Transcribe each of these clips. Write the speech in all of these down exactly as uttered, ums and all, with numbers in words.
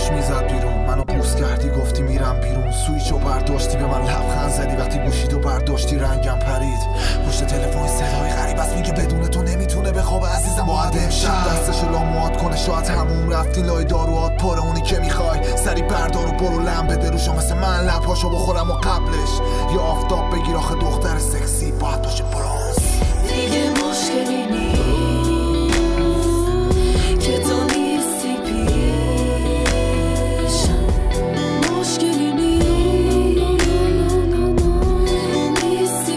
داشت میزد بیرون، منو پوست کردی گفتی میرم بیرون. سویچو برداشتی به من لبخند زدی، وقتی گوشیتو برداشتی رنگم پرید. پشت تلفن صدای غریب است میگه بدون تو نمیتونه بخوابه عزیزم. باید امشب دستشو لاموات کنه، شاید هموم رفتی لای داروات پره. اونی که میخوای سری بردار و برو لم بده روشو، مثل من لبهاشو بخورم و قبلش یا آفتاب بگیر. آخه دختر سکسی باید باشه برونز. دیگه مشکلی نیست که تو نیستی پیشم، مشکلی نیستی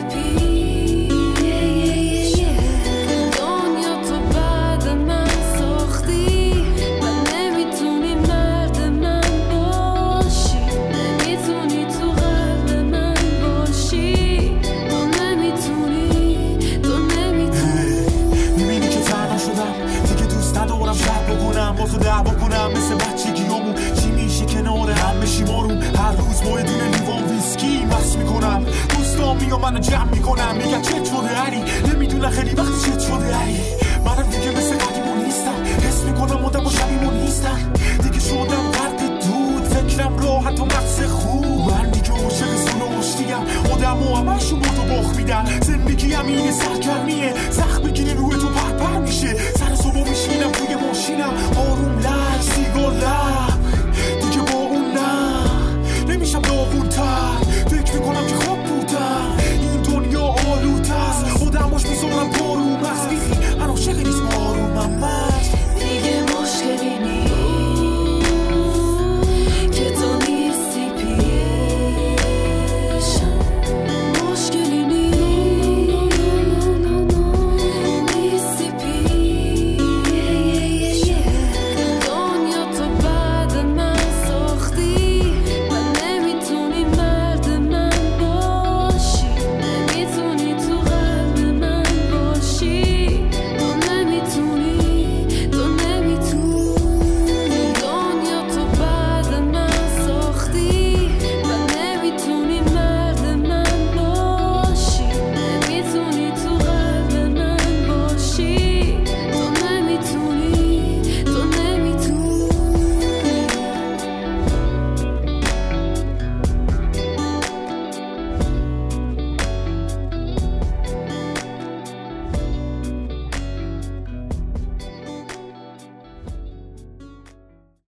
پیشم. دنیا تو بعد من ساختی و نمیتونی مرد من باشی، نمیتونی تو قلب من باشی، تو نمیتونی، تو نمیتونی. میبینی که تنها شدم دیگه، دوست ندارم شب بکنم با تو دعوا کنم مثل بچگیامون. چی میشه کنار هم بشیم آروم، هر روز با یه دونه لیوان ویسکی مست میکنم. دوستان میان منو جمع میکنم میگن چت شده علی، نمیدونم خیلی وقت چت شده علی. منم دیگه مثل قدیمون نیستم، حس میکنم مدام با شبیمون